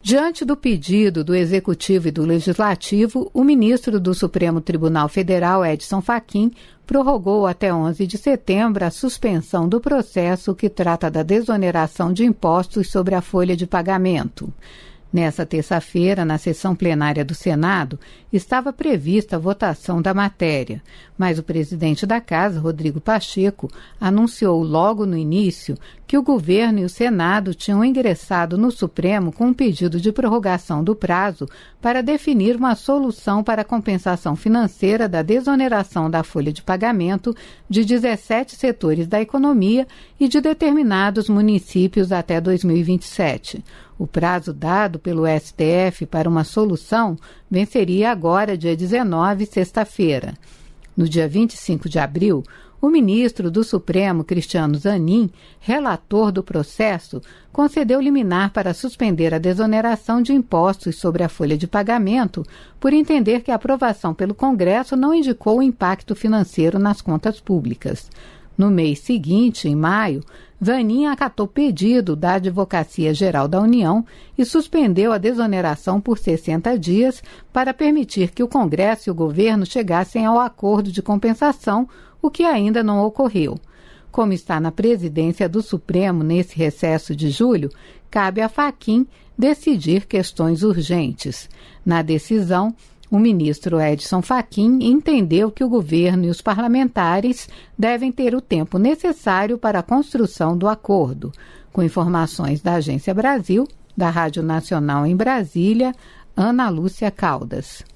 Diante do pedido do Executivo e do Legislativo, o ministro do Supremo Tribunal Federal, Edson Fachin, prorrogou até 11 de setembro a suspensão do processo que trata da desoneração de impostos sobre a folha de pagamento. Nessa terça-feira, na sessão plenária do Senado, estava prevista a votação da matéria, mas o presidente da Casa, Rodrigo Pacheco, anunciou logo no início que o governo e o Senado tinham ingressado no Supremo com um pedido de prorrogação do prazo para definir uma solução para a compensação financeira da desoneração da folha de pagamento de 17 setores da economia e de determinados municípios até 2027. O prazo dado pelo STF para uma solução venceria agora, dia 19, sexta-feira. No dia 25 de abril, o ministro do Supremo, Cristiano Zanin, relator do processo, concedeu liminar para suspender a desoneração de impostos sobre a folha de pagamento, por entender que a aprovação pelo Congresso não indicou o impacto financeiro nas contas públicas. No mês seguinte, em maio, Zanin acatou pedido da Advocacia Geral da União e suspendeu a desoneração por 60 dias para permitir que o Congresso e o governo chegassem ao acordo de compensação, o que ainda não ocorreu. Como está na presidência do Supremo nesse recesso de julho, cabe a Fachin decidir questões urgentes. Na decisão, o ministro Edson Fachin entendeu que o governo e os parlamentares devem ter o tempo necessário para a construção do acordo. Com informações da Agência Brasil, da Rádio Nacional em Brasília, Ana Lúcia Caldas.